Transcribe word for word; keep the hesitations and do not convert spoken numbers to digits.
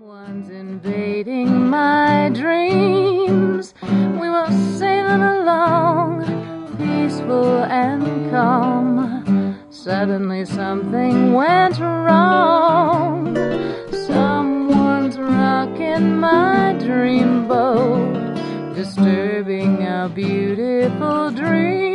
Someone's invading my dreams. We were sailing along, peaceful and calm. Suddenly something went wrong. Someone's rocking my dreamboat, disturbing a beautiful dream.